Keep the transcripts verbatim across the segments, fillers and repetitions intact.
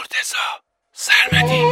مرتضی سرمدی.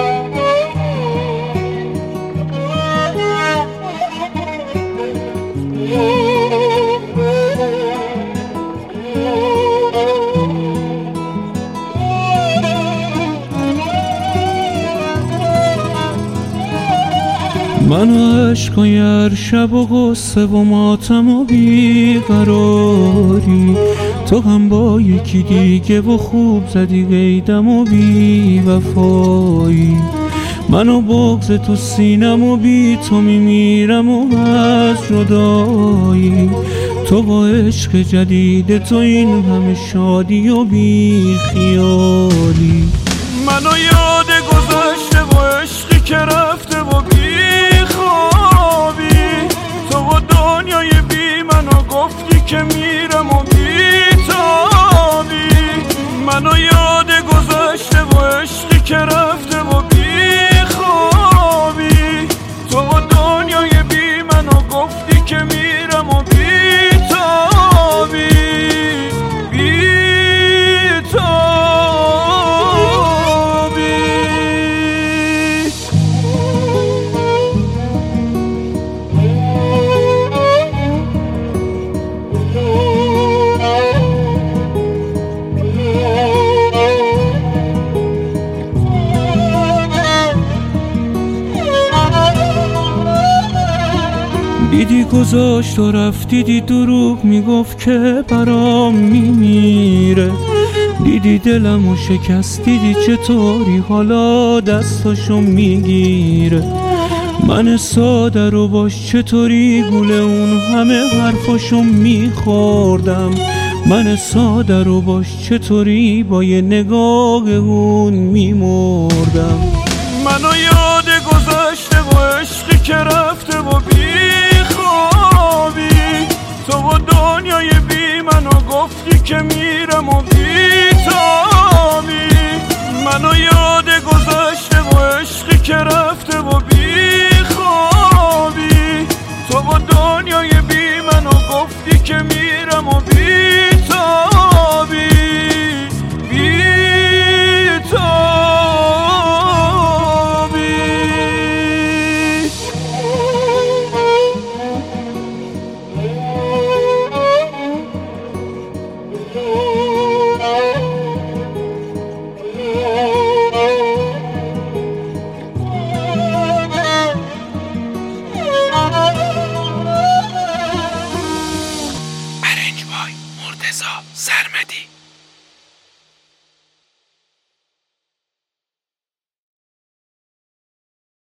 من عشقای هر شب و غصه و ماتم و بیقراری، تو هم با یکی دیگه و خوب زدی قیدم و بی وفایی. منو بغض تو سینم و بی تو میمیرم و از جدایی. تو با عشق جدید تو این همه شادی و بی خیالی. منو یاد گذشته و عشقی که رفته و بی خوابی. تو و دنیای بی منو گفتی که میرم و بی تابی. منو یاد گذشته و عشقی که رفته و بی خوابی. تو و دنیای بی منو گفتی که میرم و بی تابی. بی تابی. دیدی گذاشت و رفت، دیدی دروغ میگفت که برام میمیره. دیدی دلمو شکست، دیدی چطوری حالا دستاشو میگیره. من ساده رو باش چطوری گوله اون همه حرفاشو میخوردم. من ساده رو باش چطوری با یه نگاه اون میمردم. منو یاد گذشته و عشقی که رفته و بی خوابی. تو و دنیای بی منو گفتی که میرم و بی تا